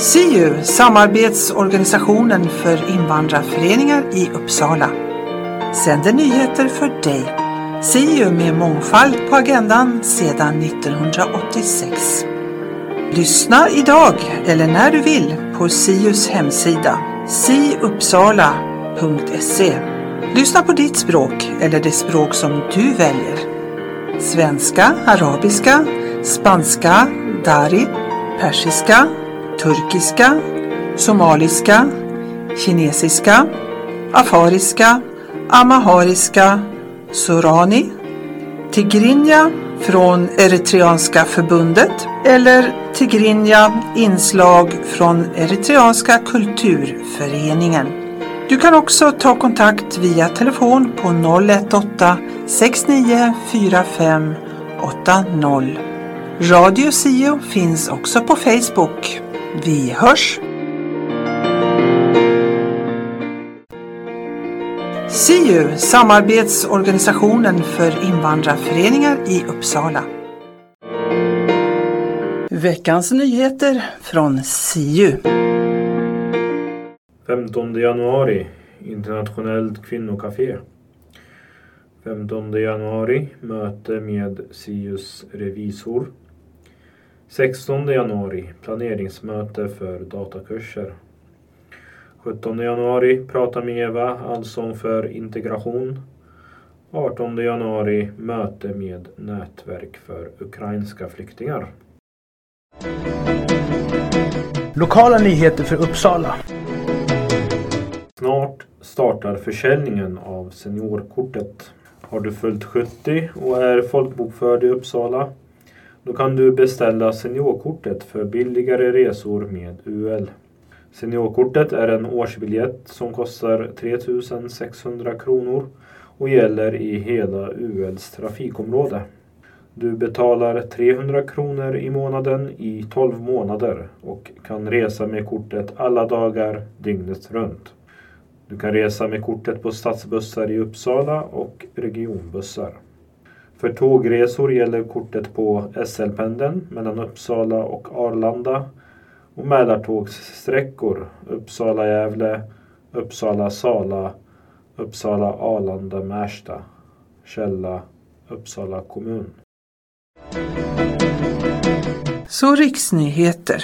SIU, samarbetsorganisationen för invandrarföreningar i Uppsala, sänder nyheter för dig. SIU med mångfald på agendan sedan 1986. Lyssna idag eller när du vill på SIUs hemsida siuppsala.se. Lyssna på ditt språk eller det språk som du väljer. Svenska, arabiska, spanska, dari, persiska, turkiska, somaliska, kinesiska, afariska, amahariska, sorani, tigrinja från Eritreanska förbundet eller tigrinja inslag från Eritreanska kulturföreningen. Du kan också ta kontakt via telefon på 018 69 45 80. Radio SIU finns också på Facebook. Vi hörs! SIU, samarbetsorganisationen för invandrarföreningar i Uppsala. Veckans nyheter från SIU. 15 januari, internationellt kvinnokafé. 15 januari, möte med SIUs revisor. 16 januari, planeringsmöte för datakurser. 17 januari, prata med Eva, allsång för integration. 18 januari, möte med nätverk för ukrainska flyktingar. Lokala nyheter för Uppsala. Snart startar försäljningen av seniorkortet. Har du fyllt 70 och är folkbokförd i Uppsala? Då kan du beställa seniorkortet för billigare resor med UL. Seniorkortet är en årsbiljett som kostar 3 600 kronor och gäller i hela ULs trafikområde. Du betalar 300 kronor i månaden i 12 månader och kan resa med kortet alla dagar dygnet runt. Du kan resa med kortet på stadsbussar i Uppsala och regionbussar. För tågresor gäller kortet på SL-pendeln mellan Uppsala och Arlanda och Mälartågssträckor Uppsala-Gävle, Uppsala-Sala, Uppsala-Arlanda-Märsta, Källa, Uppsala kommun. Så riksnyheter.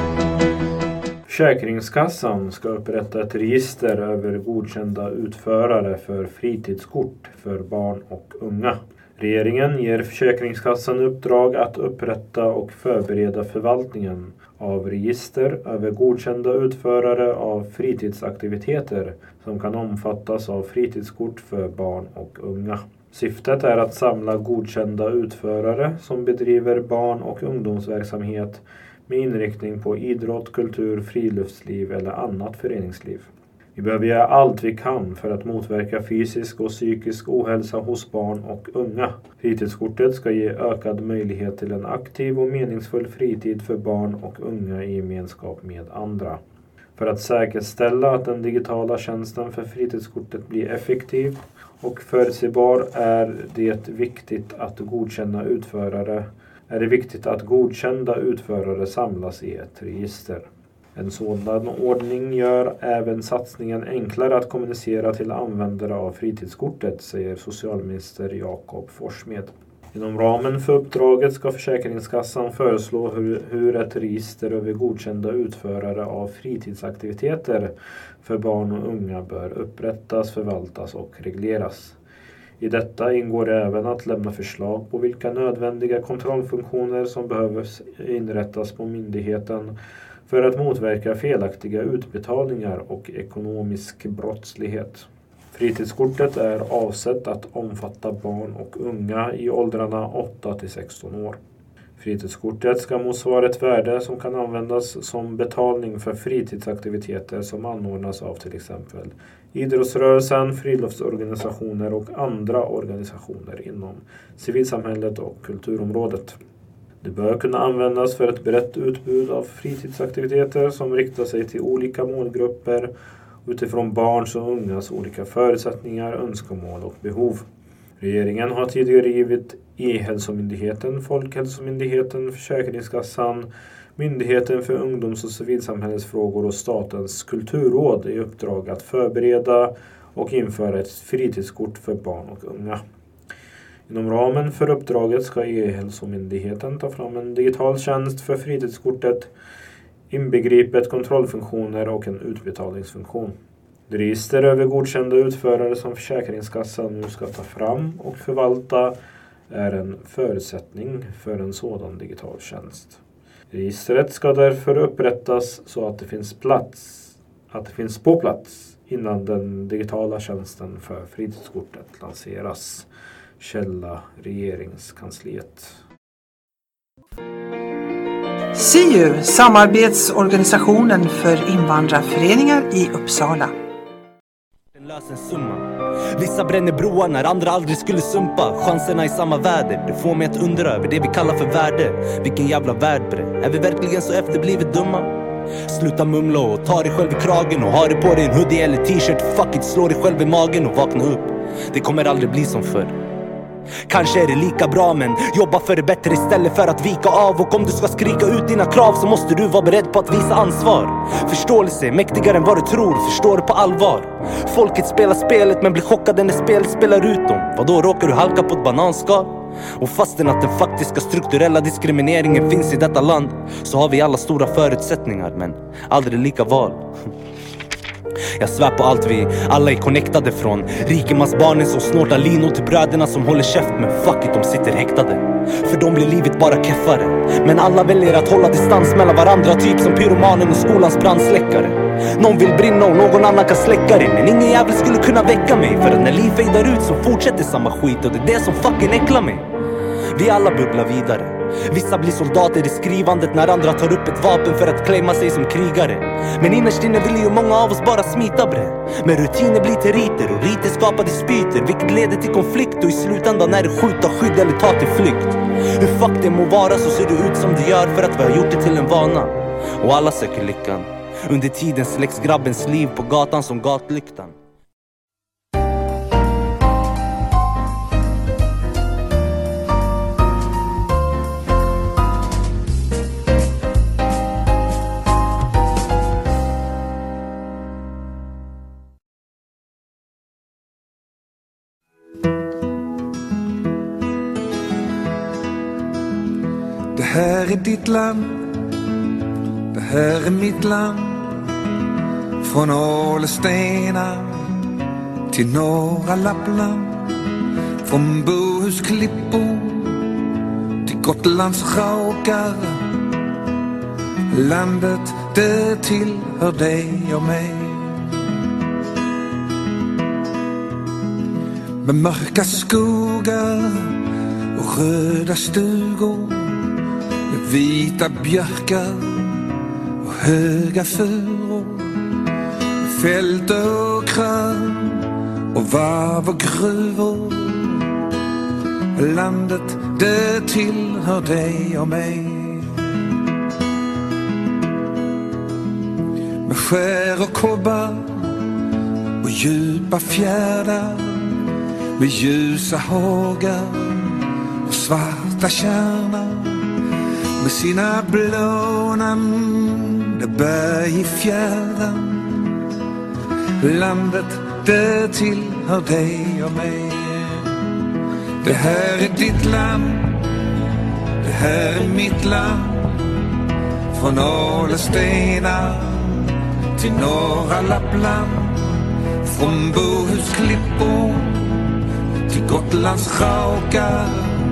Försäkringskassan ska upprätta ett register över godkända utförare för fritidskort för barn och unga. Regeringen ger Försäkringskassan uppdrag att upprätta och förbereda förvaltningen av register över godkända utförare av fritidsaktiviteter som kan omfattas av fritidskort för barn och unga. Syftet är att samla godkända utförare som bedriver barn- och ungdomsverksamhet med inriktning på idrott, kultur, friluftsliv eller annat föreningsliv. Vi behöver göra allt vi kan för att motverka fysisk och psykisk ohälsa hos barn och unga. Fritidskortet ska ge ökad möjlighet till en aktiv och meningsfull fritid för barn och unga i gemenskap med andra. För att säkerställa att den digitala tjänsten för fritidskortet blir effektiv och förutsägbar är det viktigt att godkända utförare samlas i ett register. En sådan ordning gör även satsningen enklare att kommunicera till användare av fritidskortet, säger socialminister Jakob Forssmed. Inom ramen för uppdraget ska Försäkringskassan föreslå hur ett register över godkända utförare av fritidsaktiviteter för barn och unga bör upprättas, förvaltas och regleras. I detta ingår även att lämna förslag på vilka nödvändiga kontrollfunktioner som behöver inrättas på myndigheten för att motverka felaktiga utbetalningar och ekonomisk brottslighet. Fritidskortet är avsett att omfatta barn och unga i åldrarna 8-16 år. Fritidskortet ska motsvara ett värde som kan användas som betalning för fritidsaktiviteter som anordnas av till exempel idrottsrörelsen, friluftsorganisationer och andra organisationer inom civilsamhället och kulturområdet. Det bör kunna användas för ett brett utbud av fritidsaktiviteter som riktar sig till olika målgrupper utifrån barns och ungas olika förutsättningar, önskemål och behov. Regeringen har tidigare givit E-hälsomyndigheten, Folkhälsomyndigheten, Försäkringskassan, Myndigheten för ungdoms- och civilsamhällesfrågor och Statens kulturråd i uppdrag att förbereda och införa ett fritidskort för barn och unga. Inom ramen för uppdraget ska E-hälsomyndigheten ta fram en digital tjänst för fritidskortet, inbegripet kontrollfunktioner och en utbetalningsfunktion. Det register över godkända utförare som Försäkringskassan nu ska ta fram och förvalta är en förutsättning för en sådan digital tjänst. Registret ska därför upprättas så att det finns på plats innan den digitala tjänsten för fritidskortet lanseras. Källa Regeringskansliet. SIU, samarbetsorganisationen för invandrarföreningar i Uppsala. En lösen summa. Vissa bränner broar när andra aldrig skulle sumpa. Chanserna i samma väder, det får mig att undra över det vi kallar för värde. Vilken jävla värld bre, är vi verkligen så efterblivet dumma? Sluta mumla och ta dig själv i kragen och ha dig på dig en hoodie eller t-shirt. Fuck it, slå dig själv i magen och vakna upp. Det kommer aldrig bli som förr. Kanske är det lika bra, men jobba för det bättre istället för att vika av. Och om du ska skrika ut dina krav så måste du vara beredd på att visa ansvar. Förståelse är mäktigare än vad du tror, förstår du på allvar. Folket spelar spelet men blir chockade när spelet spelar ut dem. Vadå, råkar du halka på ett bananskal? Och fastän att den faktiska strukturella diskrimineringen finns i detta land, så har vi alla stora förutsättningar men aldrig lika val. Jag svär på allt vi alla är connectade från. Rikemansbarnen som snortar linor till bröderna som håller käft, men fuck it, de sitter häktade. För de blir livet bara keffare. Men alla väljer att hålla distans mellan varandra, typ som pyromanen och skolans brandsläckare. Någon vill brinna och någon annan kan släcka det, men ingen jävel skulle kunna väcka mig. För att när liv fejdar ut så fortsätter samma skit, och det är det som fucking äcklar mig. Vi alla bubblar vidare. Vissa blir soldater i skrivandet när andra tar upp ett vapen för att claima sig som krigare. Men innerst inne vill ju många av oss bara smita bre. Men rutiner blir till riter och riter skapar dispyter, vilket leder till konflikt, och i slutändan är det skjuta skydd eller ta till flykt. Hur fuck det må vara så ser det ut som det gör för att vi har gjort det till en vana. Och alla söker lyckan. Under tiden släcks grabbens liv på gatan som gatlyktan. Det här är ditt land, det här är mitt land. Från Ålestena till norra Lappland. Från Bohusklippor till Gotlands raukar. Landet det tillhör dig och mig. Med mörka skogar och röda stugor, med vita björkar och höga furor, med fält och kran och varv och gruvor. Landet det tillhör dig och mig. Med skär och kobbar och djupa fjärdar, med ljusa hågar och svarta kärnar, med sina blånande berg i fjärran. Landet det tillhör dig och mig. Det här är ditt land, det här är mitt land. Från Ålestena till norra Lappland. Från Bohusklippor till Gotlands raukar.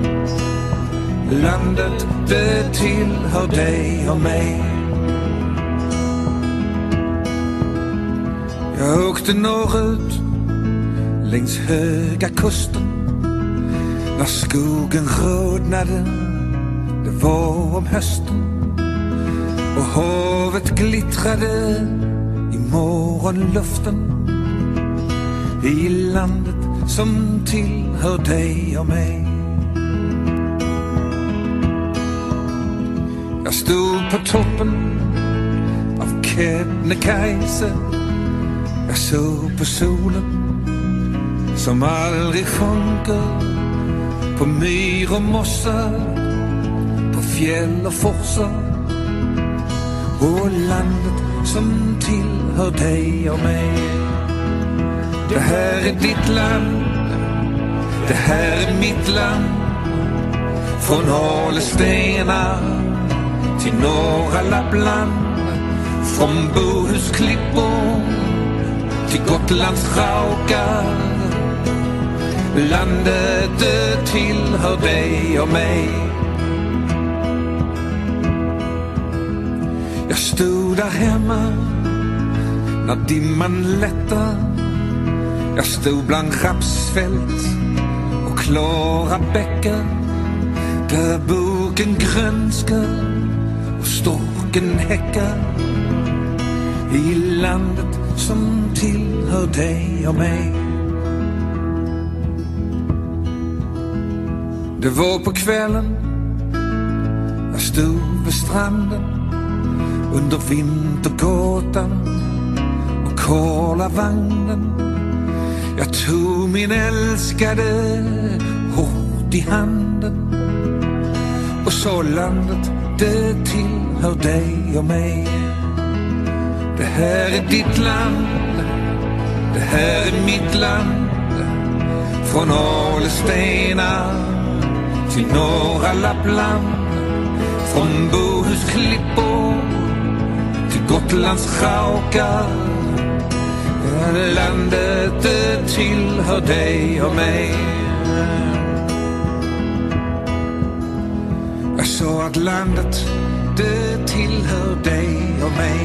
Landet det tillhör dig och mig. Jag åkte norrut längs höga kusten när skogen rodnade, det var om hösten. Och havet glittrade i morgonluften. I landet som tillhör dig och mig. Jag stod på toppen av Kebnekaise. Jag såg på solen som aldrig sjunker, på myr och mossar, på fjäll och forsar. och landet som tillhör dig och mig. Det här är ditt land, det här är mitt land. Från Alestena till norra Lappland, från Bohusklippor till Gotlands raukar. Landet det tillhör dig och mig. Jag stod där hemma när dimman lättar. Jag stod bland rapsfält och klara bäckar, där boken grönskar och storken häckar. I landet som tillhör dig och mig. Det var på kvällen, jag stod vid stranden under vintergåtan och kolavagnen. Jag tog min älskade hårt i handen och så landet det tillhör dig och mig. Det här är ditt land, det här är mitt land. Från Alestena till norra Lappland, från Bohusklippor till Gotlands raukar. Landet det tillhör dig och mig. Jag sa att landet det tillhör dig och mig.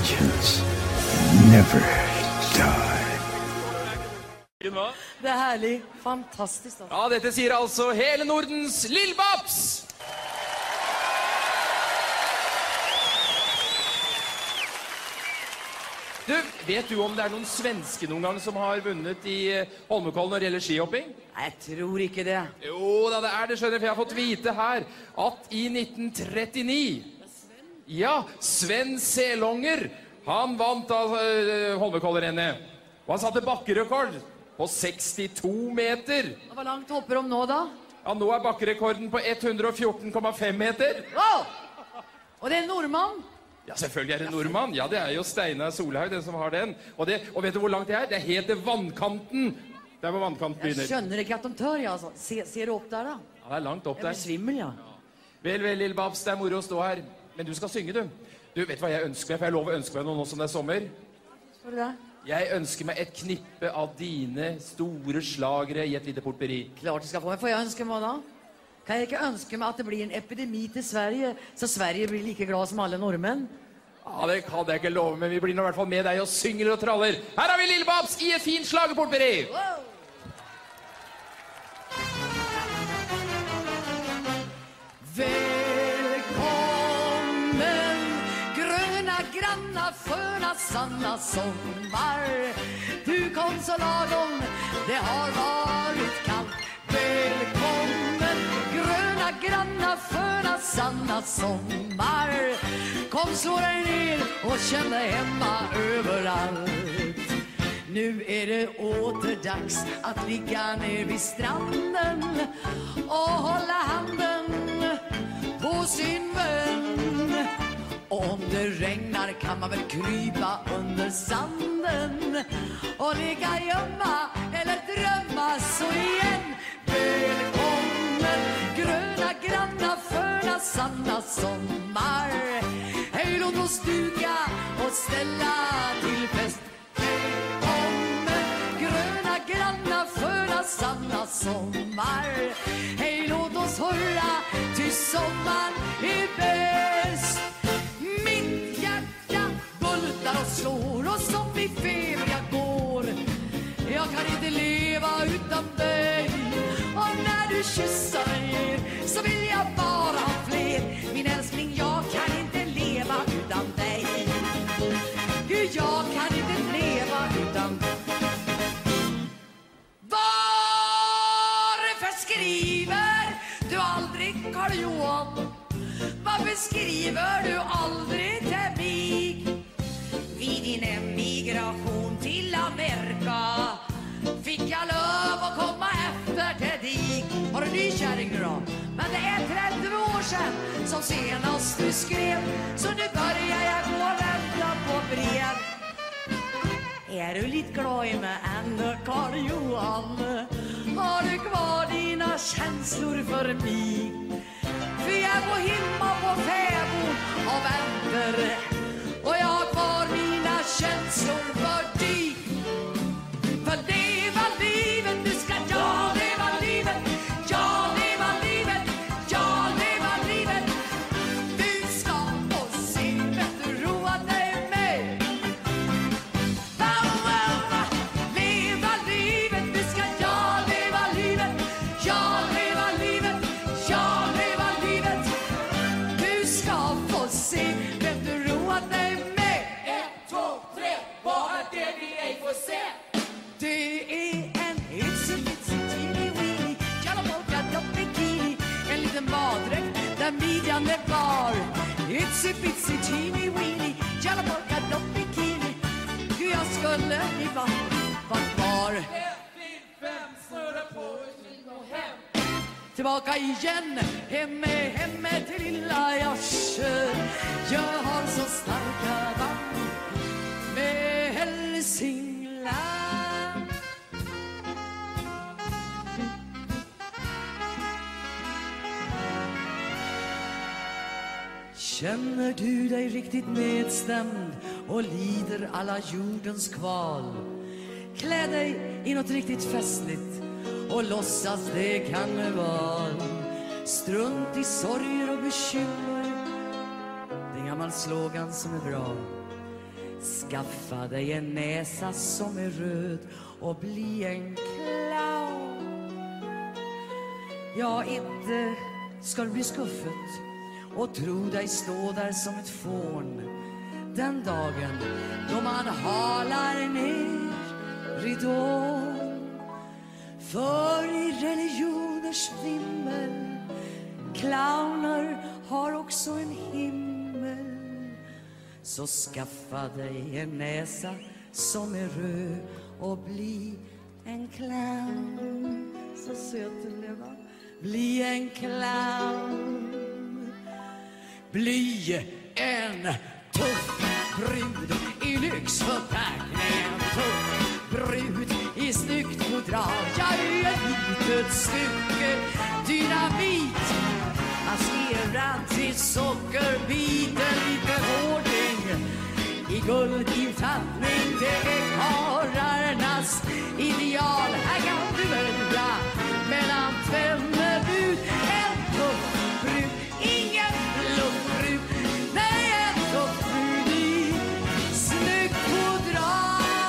Legends never die. Det är härligt, fantastiskt. Alltså. Ja, dette sier altså hele Nordens Lill-Babs! Du, vet du om det er noen svenske noen gang som har vunnet i Holmenkollen når det gjelder skihopping? Jag tror inte det. Jo da, det er det, skjønner, for jeg har fått vite her at i 1939, ja, Sven Selonger, han vant av Holmenkollen-rennet. Og han satte bakkerekord på 62 meter. Hvor langt hopper de nå da? Ja, nå er bakkerekorden på 114,5 meter. Wow! Och det är en norrman? Ja, selvfølgelig er det nordmann. Ja, det er jo Steinar Solhaug, den som har den. Og vet du hvor langt det er? Det er helt til vannkanten. Der hvor vannkanten begynner. Jag skönner inte att de tör, ja, alltså. Ser du upp där då? Ja, det er langt opp Jag der. blir svimmel, ja. Vel, lille Babs, det er moro å stå her. Men du skal synge, du. Du, vet hva jeg ønsker meg? For jeg lover å ønske meg noe nå som det er sommer. Står det där? Jeg ønsker meg et knippe av dine store slagere i et lite portberi. Klart du ska få. Men får jag önska mig då? Kan jag inte önska mig att det blir en epidemi till Sverige så Sverige blir lika glad som alla norrmän? Ja, det kan jeg ikke love, men vi blir nå i hvert fall med deg og synger og traller. Her har vi Lille Babs i et fint slagerportberi. Wow! Välkommen gröna granna sköna sanna sommar. Du kom så lagom, det har varit kallt. Välkommen gröna granna sköna sanna sommar. Kom slå dig ner och känn dig hemma överallt. Nu är det åter dags att ligga ner vid stranden och hålla handen på sin vän. Och om det regnar kan man väl krypa under sanden och ligga gömma eller drömma så igen. Välkommen gröna granna sköna sanna sommar. Hej, låt oss duka och ställa till fest. Välkommen gröna granna sköna sanna sommar. Hej, låt oss hurra till sommaren är bäst. Mitt hjärta bultar och slår och som i feber jag går. Jag kan inte leva utan dig. Och när du kysser mig så vill jag bara ha fler. Min älskling, jag kan inte leva utan dig. Gud, jag kan inte leva utan dig. Varför skriver du aldrig Karl Johan? Varför skriver du aldrig till mig? Vid din emigration till Amerika fick jag lov att komma efter till dig. Har du ny kärring då? Men det är 30 år sedan som senast du skrev. Så nu börjar jag gå och vänta på brev. Är du lite glad i mig ändå, Karl Johan? Har du kvar dina känslor för mig? För jag går hemma på fäbod och väntar. Och jag har kvar mina känslor för dig. För det var livet, du ska ja, det var livet. Ja, det var livet, ja, det var livet. Du ska få se, vet du, roa dig med. Leva livet, du ska ja, det var livet. Ja, det var livet, ja, det var livet. Du ska få se, vet du, roa dig med. 1, 2, 3, vad är det vi ej får se? Det är en itsy-bitsy teeny-weeny Jalla-polka-dop-bikini. En liten baddräkt där midjan är bar. Itsy-bitsy teeny-weeny Jalla-polka-dop-bikini. Gud, jag skulle i varit kvar. 1, 5, snurra på och hem. Tillbaka igen, hemme till lilla Jorsö. Jag har så starka band med Hälsingland. Känner du dig riktigt nedstämd och lider alla jordens kval? Klä dig i något riktigt festligt och låtsas det karneval. Strunt i sorger och bekymmer, det är en gammal slogan som är bra. Skaffa dig en näsa som är röd och bli en clown. Ja, inte ska du bli skuffet och tro dig stå där som ett fån den dagen då man halar ner ridån. För i religioners vimmel clowner har också en himmel. Så skaffa dig en näsa som är röd och bli en clown. Så söt du leva. Bli en clown. Bli en tuff brud i lyxförpackning. Tuff brud i snyggt fodral. Jag är ett litet stycke dynamit. Maskerad till sockerbiten, lite hårding i guldinfattning. Det är karlarnas ideal. Här kan du välja mellan tvennebud. En tuff brud, ingen bluffbrud. Nej, en tuff brud i snyggt fodral.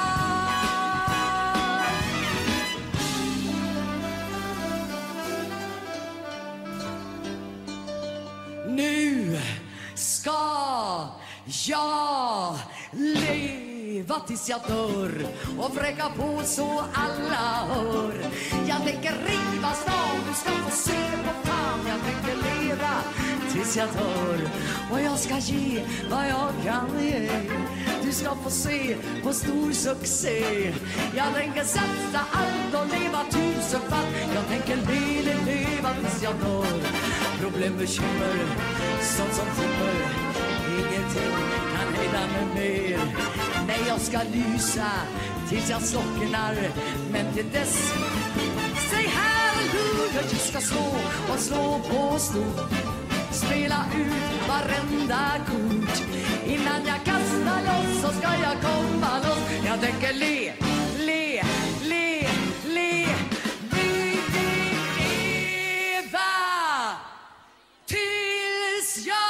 Nu ska jag leva tills jag dör och vräka på så alla hör. Jag tänker riva stan, du ska få se på fan. Jag tänker leva tills jag dör och jag ska ge vad jag kan ge. Du ska få se på stor succé. Jag tänker satsa allt och leva tusenfalt. Jag tänker leva tills jag dör. Problem, bekymmer, sånt som kommer. Ingenting kan hejda mig mer. Nej, jag ska lysa tills jag slocknar. Men till dess, säg halleluja. Jag ska slå och slå på stort. Spela ut varenda kort. Innan jag kastar loss så ska jag komma loss. Jag tänker le. Tills jag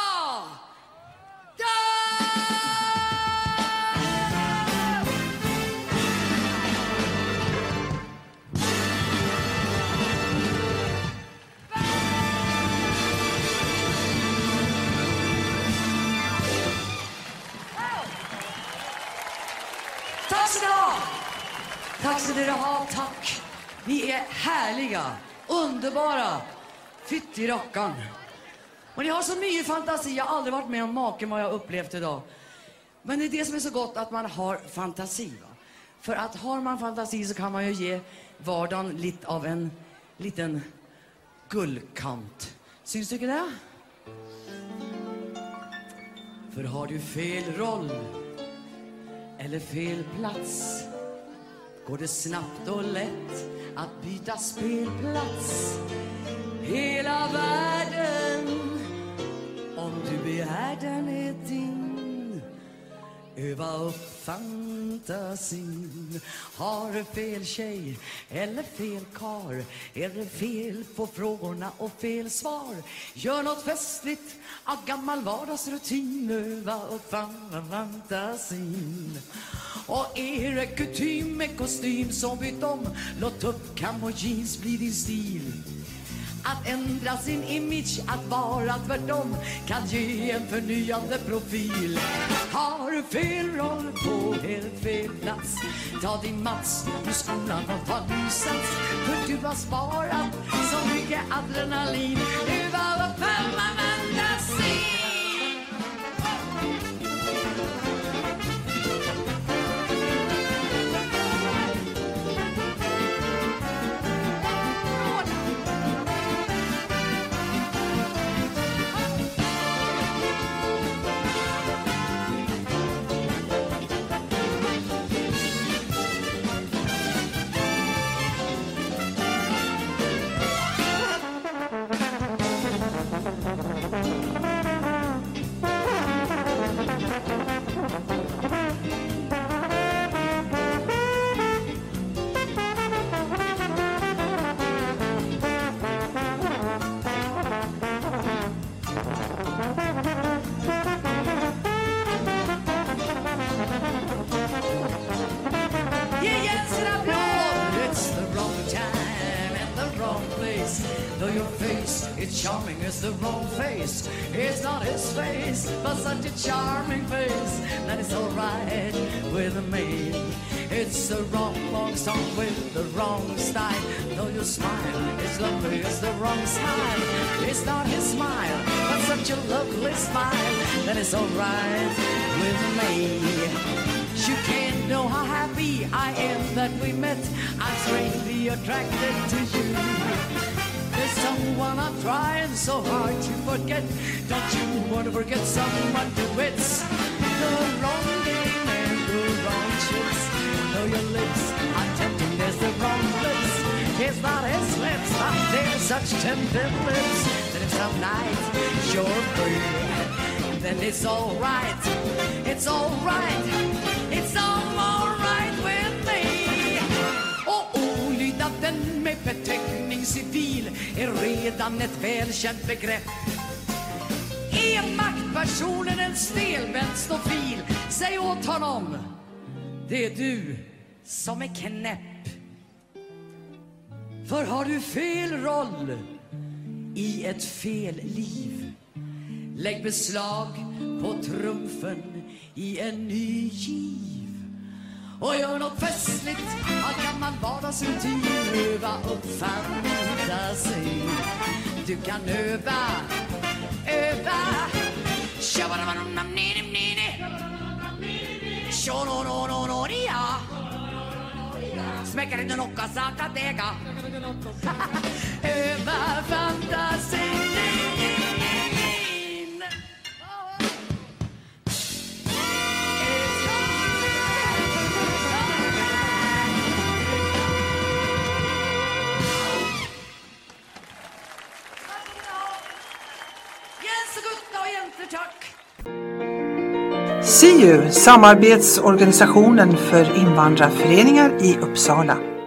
Tack så det ha, tack. Ni är härliga, underbara, fytt i rockan. Och ni har så mycket fantasi, jag har aldrig varit med om maken vad jag upplevt idag. Men det är det som är så gott, att man har fantasi. Va? För att har man fantasi så kan man ju ge vardagen lite av en liten guldkant. Syns du inte det? För har du fel roll eller fel plats går det snabbt och lätt att byta spelplats. Hela världen, om du begär den, är din. Öva upp fantasin. Har du fel tjej eller fel kar? Är det fel på frågorna och fel svar? Gör något festligt av gammal vardagsrutin. Öva upp fantasin. Och är det kutym med kostym så byt om. Låt upp kam och jeans bli din stil. Att ändra sin image, att vara tvärtom kan ge en förnyande profil. Har du fel roll på helt fel plats, ta din Mats ur skolan och ta ny sats. För du har sparat så mycket adrenalin. Öva upp fantasin. Though your face is charming, it's the wrong face. It's not his face, but such a charming face that it's alright with me. It's the wrong song with the wrong style. Though your smile is lovely, it's the wrong smile. It's not his smile, but such a lovely smile that it's alright with me. You can't know how happy I am that we met. I'm strangely attracted to you. There's someone I'm trying so hard to forget. Don't you want to forget someone to it's the wrong game and the wrong choice. Though your lips are tempting, there's the wrong lips. It's not his lips, but they're such tempting lips that if some night you're free, then it's alright. It's alright. It's alright with me. Och olydnaden med beteckning civil är redan ett välkänt begrepp. Är maktpersonen en stelbent stofil? Säg åt honom, det är du som är knäpp. För har du fel roll i ett fel liv, lägg beslag på trumfen i en ny giv. Och gör något festligt av gammal vardagsrutin. Öva upp fantasi. Du kan öva. Smäcker inte nocka saka dega. Öva fantasin. SIU, samarbetsorganisationen för invandrarföreningar i Uppsala.